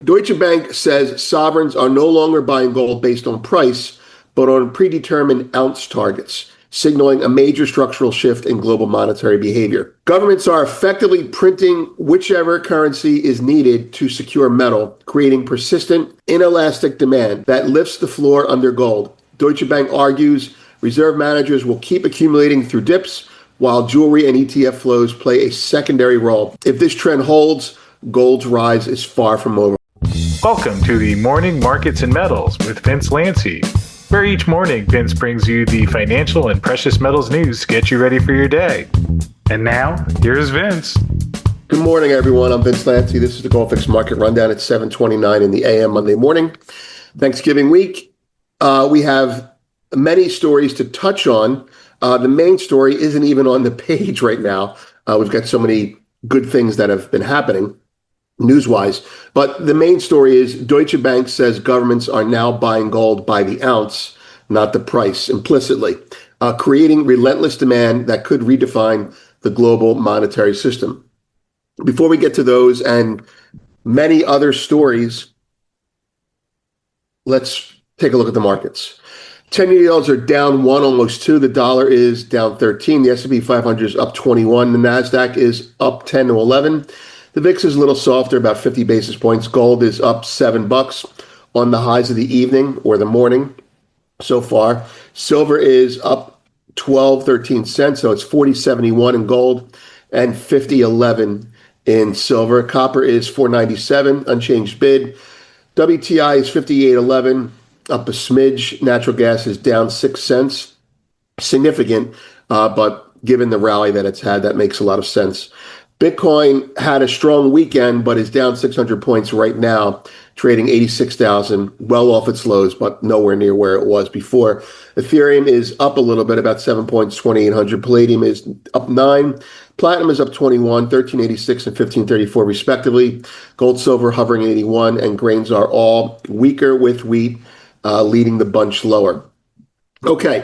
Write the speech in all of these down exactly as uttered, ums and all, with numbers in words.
Deutsche Bank says sovereigns are no longer buying gold based on price, but on predetermined ounce targets, signaling a major structural shift in global monetary behavior. Governments are effectively printing whichever currency is needed to secure metal, creating persistent, inelastic demand that lifts the floor under gold. Deutsche Bank argues reserve managers will keep accumulating through dips, while jewelry and E T F flows play a secondary role. If this trend holds, gold's rise is far from over. Welcome to the Morning Markets and Metals with Vince Lanci, where each morning Vince brings you the financial and precious metals news to get you ready for your day. And now, here's Vince. Good morning, everyone. I'm Vince Lanci. This is the GoldFix Market Rundown at seven twenty-nine in the A M Monday morning. Thanksgiving week. Uh, we have many stories to touch on. Uh, the main story isn't even on the page right now. Uh, we've got so many good things that have been happening news-wise. But the main story is Deutsche Bank says governments are now buying gold by the ounce, not the price, implicitly, uh, creating relentless demand that could redefine the global monetary system. Before we get to those and many other stories, let's take a look at the markets. ten-year yields are down one, almost two. The dollar is down thirteen. The S and P five hundred is up twenty-one. The NASDAQ is up ten to eleven. The V I X is a little softer, about fifty basis points. Gold is up seven bucks on the highs of the evening or the morning so far. Silver is up twelve, thirteen cents, so it's forty seventy-one in gold and fifty eleven in silver. Copper is four ninety-seven, unchanged bid. W T I is fifty-eight eleven, up a smidge. Natural gas is down six cents. Significant, uh, but given the rally that it's had, that makes a lot of sense. Bitcoin had a strong weekend, but is down six hundred points right now, trading eighty-six thousand, well off its lows, but nowhere near where it was before. Ethereum is up a little bit, about seven points, twenty-eight hundred. Palladium is up nine. Platinum is up twenty-one, thirteen eighty-six and fifteen thirty-four respectively. Gold, silver hovering eighty-one, and grains are all weaker, with wheat uh, leading the bunch lower. Okay.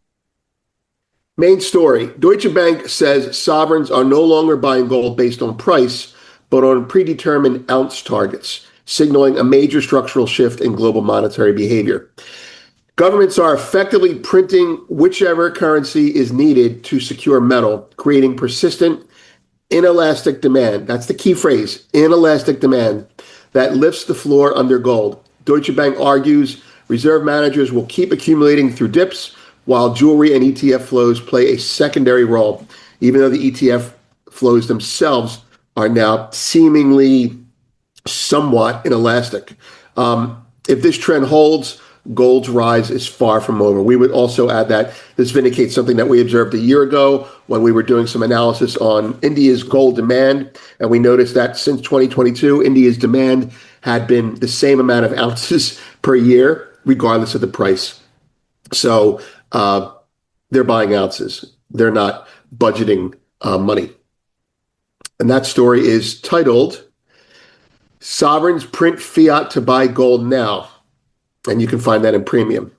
Main story. Deutsche Bank says sovereigns are no longer buying gold based on price, but on predetermined ounce targets, signaling a major structural shift in global monetary behavior. Governments are effectively printing whichever currency is needed to secure metal, creating persistent, inelastic demand. That's the key phrase, inelastic demand, that lifts the floor under gold. Deutsche Bank argues reserve managers will keep accumulating through dips, while jewelry and E T F flows play a secondary role, even though the E T F flows themselves are now seemingly somewhat inelastic. Um, if this trend holds, gold's rise is far from over. We would also add that this vindicates something that we observed a year ago when we were doing some analysis on India's gold demand, and we noticed that since twenty twenty-two, India's demand had been the same amount of ounces per year, regardless of the price. So uh, they're buying ounces. They're not budgeting uh, money. And that story is titled, Sovereigns Print Fiat to Buy Gold Now. And you can find that in Premium.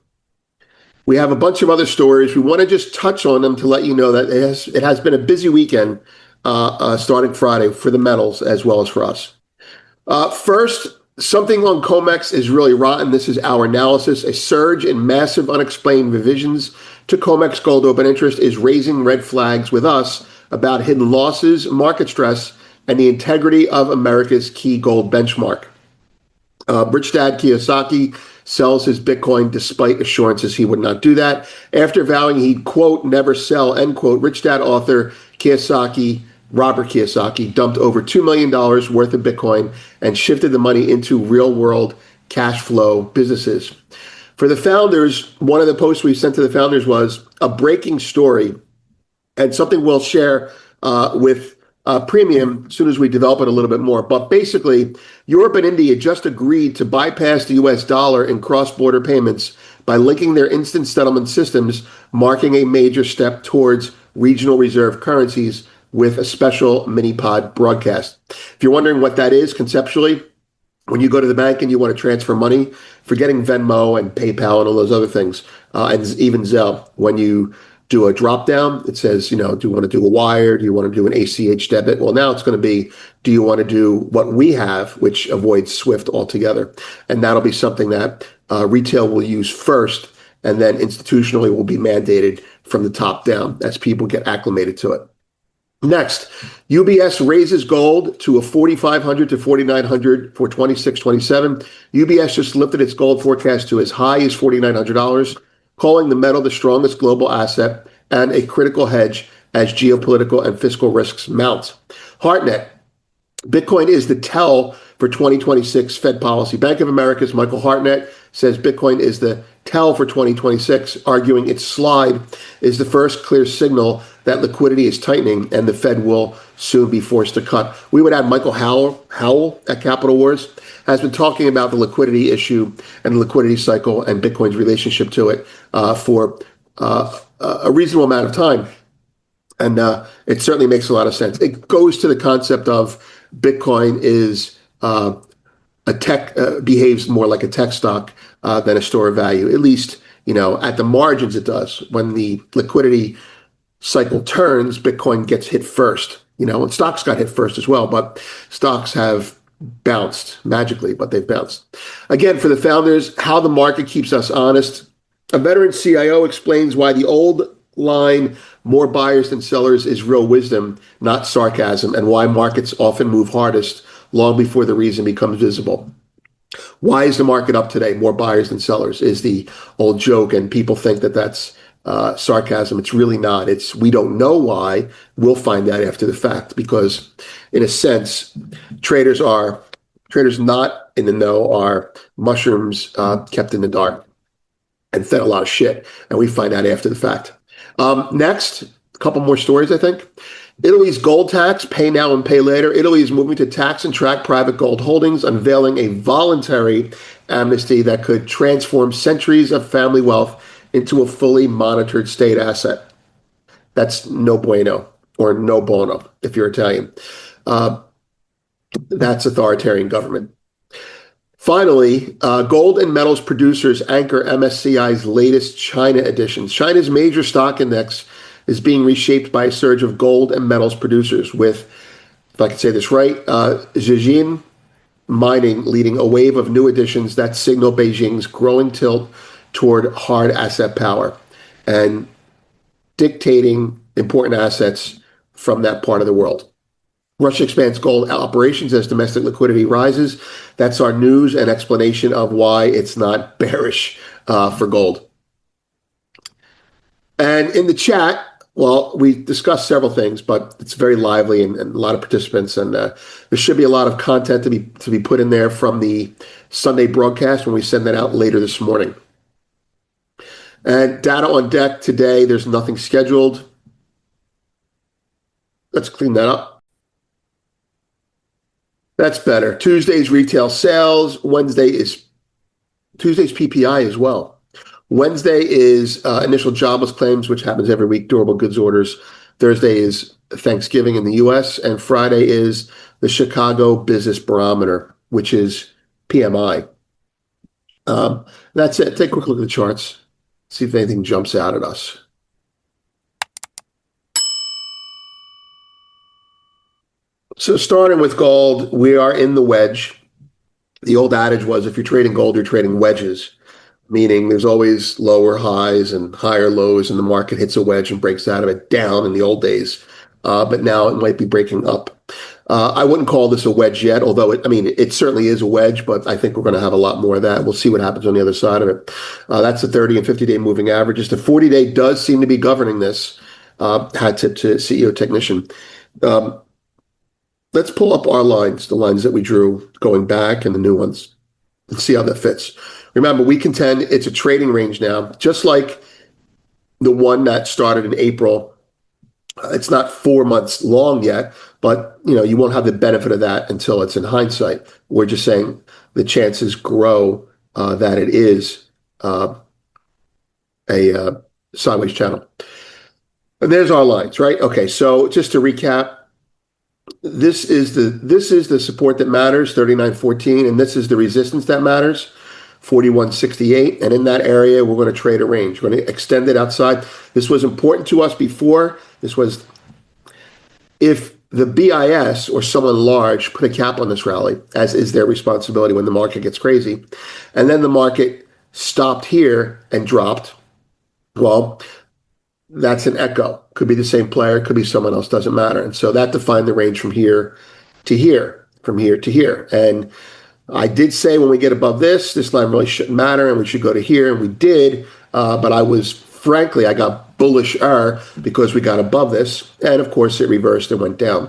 We have a bunch of other stories. We want to just touch on them to let you know that it has, it has been a busy weekend uh, uh, starting Friday for the metals as well as for us. Uh, first, something on COMEX is really rotten. This is our analysis. A surge in massive unexplained revisions to COMEX gold open interest is raising red flags with us about hidden losses, market stress, and the integrity of America's key gold benchmark. Uh, Rich Dad Kiyosaki sells his Bitcoin despite assurances he would not do that. After vowing he'd, quote, never sell, end quote, Rich Dad author Kiyosaki Robert Kiyosaki dumped over two million dollars worth of Bitcoin and shifted the money into real-world cash flow businesses. For the founders, one of the posts we sent to the founders was a breaking story and something we'll share uh, with uh, Premium as soon as we develop it a little bit more. But basically, Europe and India just agreed to bypass the U S dollar in cross-border payments by linking their instant settlement systems, marking a major step towards regional reserve currencies with a special mini-pod broadcast. If you're wondering what that is conceptually, when you go to the bank and you want to transfer money, forgetting Venmo and PayPal and all those other things, uh, and even Zelle, when you do a drop down. It says, you know, do you want to do a wire? Do you want to do an A C H debit? Well, now it's going to be, do you want to do what we have, which avoids SWIFT altogether? And that'll be something that uh, retail will use first, and then institutionally will be mandated from the top down as people get acclimated to it. Next, U B S raises gold to a forty-five hundred to forty-nine hundred for twenty-six twenty-seven. U B S just lifted its gold forecast to as high as forty-nine hundred dollars, calling the metal the strongest global asset and a critical hedge as geopolitical and fiscal risks mount. Hartnett, Bitcoin is the tell for twenty twenty-six Fed policy. Bank of America's Michael Hartnett says Bitcoin is the tell for twenty twenty-six, arguing its slide is the first clear signal that liquidity is tightening and the Fed will soon be forced to cut. We would add Michael Howell, Howell at Capital Wars has been talking about the liquidity issue and the liquidity cycle and Bitcoin's relationship to it uh, for uh, a reasonable amount of time. And uh, it certainly makes a lot of sense. It goes to the concept of Bitcoin is uh, a tech, uh, behaves more like a tech stock uh, than a store of value. At least, you know, at the margins it does. When the liquidity cycle turns, Bitcoin gets hit first. You know, and stocks got hit first as well, but stocks have bounced magically, but they've bounced. Again, for the founders, how the market keeps us honest. A veteran C I O explains why the old line, more buyers than sellers, is real wisdom, not sarcasm, and why markets often move hardest long before the reason becomes visible. Why is the market up today? More buyers than sellers is the old joke, and people think that that's uh, sarcasm. It's really not. It's we don't know why. We'll find out after the fact, because in a sense, traders are traders not in the know are mushrooms uh, kept in the dark and fed a lot of shit, and we find out after the fact. Um, next, a couple more stories, I think. Italy's gold tax, pay now and pay later. Italy is moving to tax and track private gold holdings, unveiling a voluntary amnesty that could transform centuries of family wealth into a fully monitored state asset. That's no bueno, or no bono, if you're Italian. Uh, that's authoritarian government. Finally, uh, gold and metals producers anchor M S C I's latest China edition. China's major stock index is being reshaped by a surge of gold and metals producers, with, if I can say this right, uh, Zijin Mining leading a wave of new additions that signal Beijing's growing tilt toward hard asset power and dictating important assets from that part of the world. Russia expands gold operations as domestic liquidity rises. That's our news and explanation of why it's not bearish uh, for gold. And in the chat, well, we discussed several things, but it's very lively and, and a lot of participants, and uh, there should be a lot of content to be to be put in there from the Sunday broadcast when we send that out later this morning. And data on deck today, there's nothing scheduled. Let's clean that up. That's better. Tuesday's retail sales. Wednesday is Tuesday's P P I as well. Wednesday is uh, initial jobless claims, which happens every week, durable goods orders. Thursday is Thanksgiving in the U S, and Friday is the Chicago Business Barometer, which is P M I. Um, that's it. Take a quick look at the charts. See if anything jumps out at us. So starting with gold, we are in the wedge. The old adage was if you're trading gold, you're trading wedges, meaning there's always lower highs and higher lows, and the market hits a wedge and breaks out of it down in the old days. Uh, but now it might be breaking up. Uh, I wouldn't call this a wedge yet, although it, I mean, it certainly is a wedge, but I think we're going to have a lot more of that. We'll see what happens on the other side of it. Uh, that's the thirty and fifty day moving averages. The forty day does seem to be governing this. Uh, hat tip to C E O Technician. Um, let's pull up our lines, the lines that we drew going back and the new ones, and see how that fits. Remember, we contend it's a trading range now, just like the one that started in April. Uh, it's not four months long yet, but you know you won't have the benefit of that until it's in hindsight. We're just saying the chances grow uh, that it is uh, a uh, sideways channel. And there's our lines, right? Okay, so just to recap, this is the this is the support that matters, thirty-nine fourteen, and this is the resistance that matters, forty-one sixty-eight. And in that area, we're going to trade a range. We're going to extend it outside. This was important to us before. This was, if the B I S or someone large put a cap on this rally, as is their responsibility when the market gets crazy, and then the market stopped here and dropped, well, that's an echo. Could be the same player, could be someone else, doesn't matter. And so that defined the range from here to here, from here to here. And I did say when we get above this, this line really shouldn't matter and we should go to here, and we did. Uh, but I was, frankly, I got bullish-er because we got above this. And of course, it reversed and went down.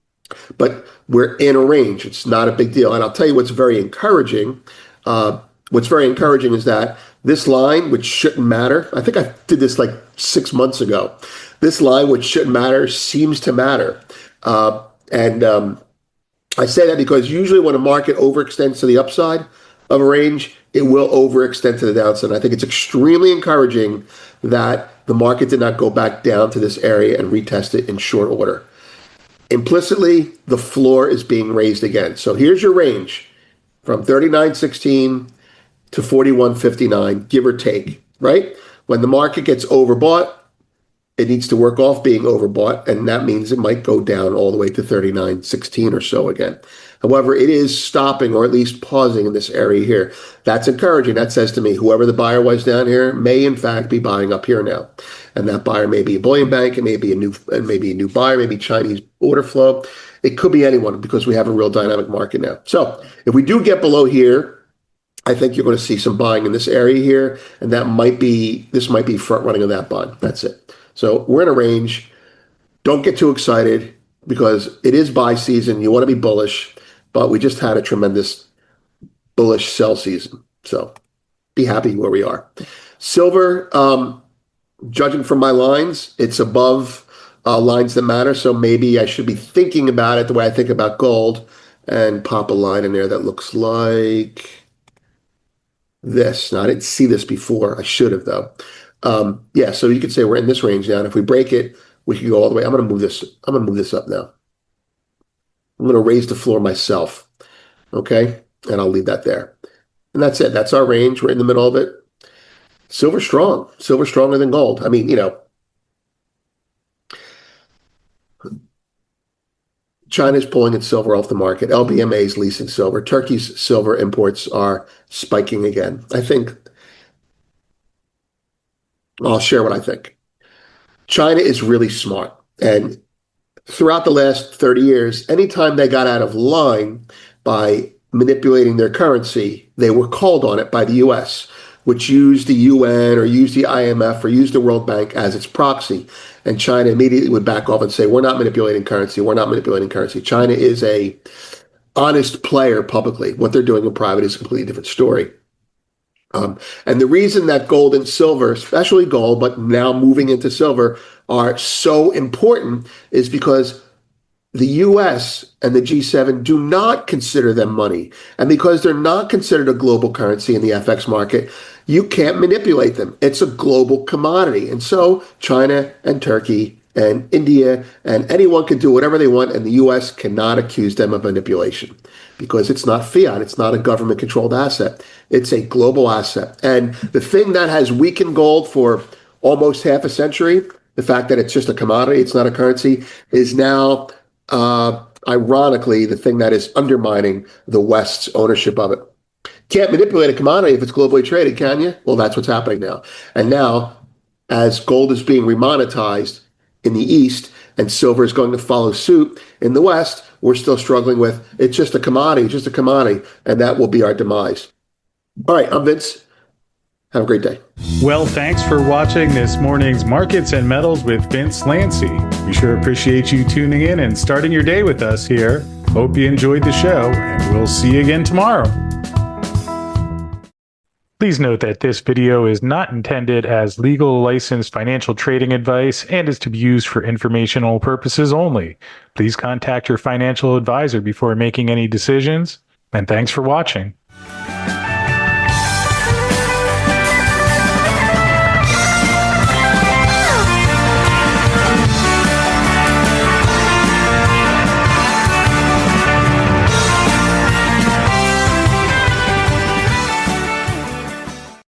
But we're in a range. It's not a big deal. And I'll tell you what's very encouraging. Uh, what's very encouraging is that this line, which shouldn't matter, I think I did this like six months ago. This line, which shouldn't matter, seems to matter. Uh, and um, I say that because usually when a market overextends to the upside of a range, it will overextend to the downside. And I think it's extremely encouraging that the market did not go back down to this area and retest it in short order. Implicitly, the floor is being raised again. So here's your range from thirty-nine sixteen to forty-one fifty-nine, give or take, right? When the market gets overbought, it needs to work off being overbought, and that means it might go down all the way to thirty-nine sixteen or so again. However, it is stopping or at least pausing in this area here. That's encouraging. That says to me, whoever the buyer was down here may in fact be buying up here now. And that buyer may be a bullion bank, it may be a new, and maybe a new buyer, maybe Chinese order flow. It could be anyone because we have a real dynamic market now. So if we do get below here, I think you're going to see some buying in this area here, and that might be, this might be front running of that bond. That's it. So we're in a range. Don't get too excited because it is buy season. You want to be bullish, but we just had a tremendous bullish sell season. So be happy where we are. Silver, um, judging from my lines, it's above uh, lines that matter. So maybe I should be thinking about it the way I think about gold and pop a line in there that looks like this. Now, I didn't see this before. I should have, though. Um, yeah, so you could say we're in this range now. And if we break it, we can go all the way. I'm going to move this. I'm going to move this up now. I'm going to raise the floor myself. Okay, and I'll leave that there. And that's it. That's our range. We're in the middle of it. Silver strong. Silver stronger than gold. I mean, you know, China's pulling its silver off the market. L B M A is leasing silver. Turkey's silver imports are spiking again. I think, I'll share what I think. China is really smart. And throughout the last thirty years, anytime they got out of line by manipulating their currency, they were called on it by the U S, which used the U N or used the I M F or used the World Bank as its proxy. And China immediately would back off and say, we're not manipulating currency. We're not manipulating currency. China is a honest player publicly. What they're doing in private is a completely different story. Um, and the reason that gold and silver, especially gold, but now moving into silver, are so important is because the U S and the G seven do not consider them money. And because they're not considered a global currency in the F X market, you can't manipulate them. It's a global commodity. And so China and Turkey and India and anyone can do whatever they want, and the U S cannot accuse them of manipulation because it's not fiat. It's not a government-controlled asset. It's a global asset. And the thing that has weakened gold for almost half a century, the fact that it's just a commodity, it's not a currency, is now Uh, ironically, the thing that is undermining the West's ownership of it. Can't manipulate a commodity if it's globally traded, can you? Well, that's what's happening now. And now, as gold is being remonetized in the East and silver is going to follow suit in the West, we're still struggling with, it's just a commodity, it's just a commodity, and that will be our demise. All right, I'm Vince. Have a great day. Well, thanks for watching this morning's Markets and Metals with Vince Lanci. We sure appreciate you tuning in and starting your day with us here. Hope you enjoyed the show, and we'll see you again tomorrow. Please note that this video is not intended as legal licensed financial trading advice and is to be used for informational purposes only. Please contact your financial advisor before making any decisions, and thanks for watching.